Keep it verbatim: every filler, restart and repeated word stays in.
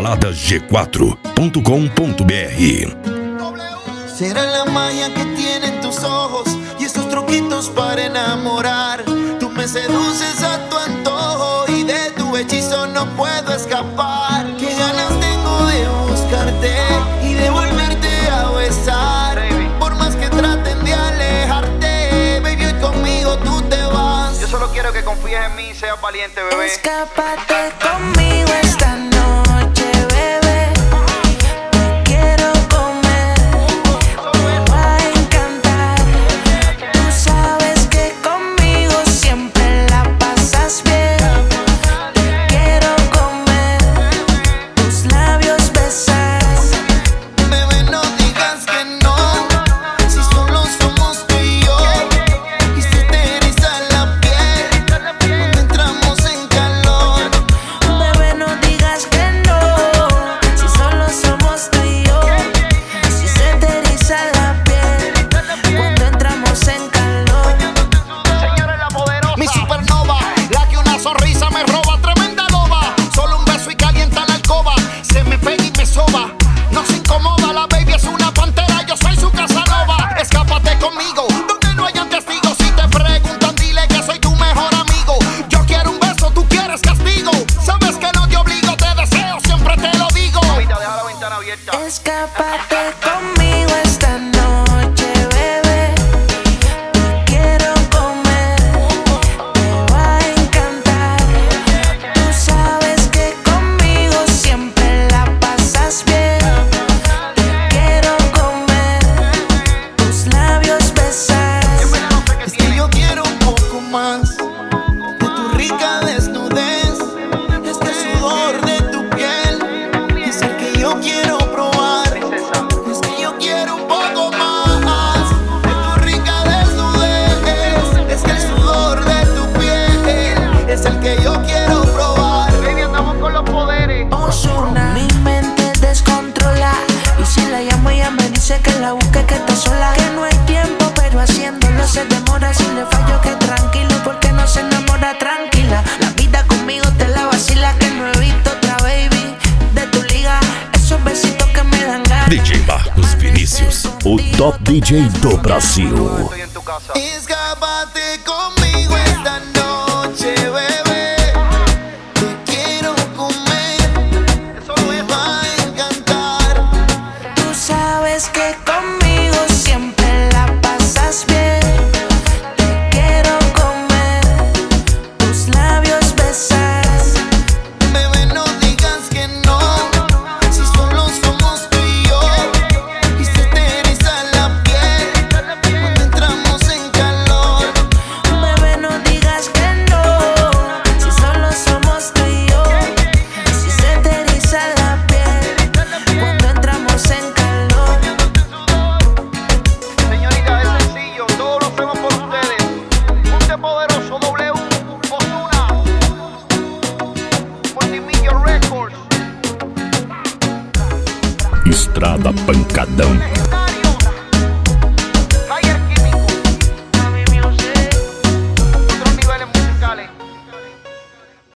balada g quatro ponto com ponto b r. Será la magia que tienen tus ojos y esos truquitos para enamorar. Tú me seduces a tu antojo y de tu hechizo no puedo escapar. Qué ganas tengo de buscarte y de volverte a besar. Por más que traten de alejarte, baby, hoy conmigo tú te vas. Yo solo quiero que confíes en mí y seas valiente, bebé. Escápate conmigo esta noche, bebé. Te quiero comer, te va a encantar. Tú sabes que conmigo siempre la pasas bien. Te quiero comer, tus labios besar. Bebé, no digas que no, si solo somos tú y yo. Y se te eriza la piel cuando entramos en calor. Bebé, no digas que no, si solo somos tú y yo. Si se te eriza la piel cuando entramos en calor. Señora la poderosa, Mi supernova, la que una sonrisa me roba, tremenda loba. Solo un beso y calienta la alcoba, se me pega y me soba. No se incomoda, la baby es una pantera, yo soy su Casanova. Escápate conmigo, donde no hayan testigos. Si te preguntan, dile que soy tu mejor amigo. Yo quiero un beso, tú quieres castigo. Sabes que no te obligo, te deseo, siempre te lo digo. Mamita, deja la ventana abierta. Escápate conmigo esta noche, bebé. Te quiero comer, te va a encantar. Tú sabes que conmigo siempre la pasas bien. Te quiero comer, tus labios besar. Es que yo quiero un poco más de tu rica desnudez. Es que el sudor de tu piel es el que yo quiero probar. Es que yo quiero un poco más de tu rica desnudez. Es que el sudor de tu piel es el que yo quiero probar. Baby, andamos con los poderes. Ozuna. Mi mente descontrola y si la llamo ella me dice que la busque, que está sola, que no hay tiempo pero haciéndolo se demora. Si le fallo que tranquilo porque no se enamora, tranquila. La vida conmigo te la vacila, que no he visto otra baby de tu liga. Esos besitos que me dan ganas. D J Marcos Vinícius, o top D J do Brasil. Estoy en tu casa. Escápate conmigo esta noche, bebé. Te quiero comer, me va a encantar. Tú sabes que conmigo siempre la pasas bien. Te quiero comer, tus labios besar. Bebé, no digas que no, si solo somos tú y yo. Y se te eriza la piel cuando entramos en calor. Bebé, no digas que no, si solo somos tú y yo. Si se te eriza la piel cuando entramos en calor. Señorita, es sencillo, todo lo hacemos por ustedes. Ponte poderoso, W, Ozuna, Multimillion Records. Estrada Pancadão.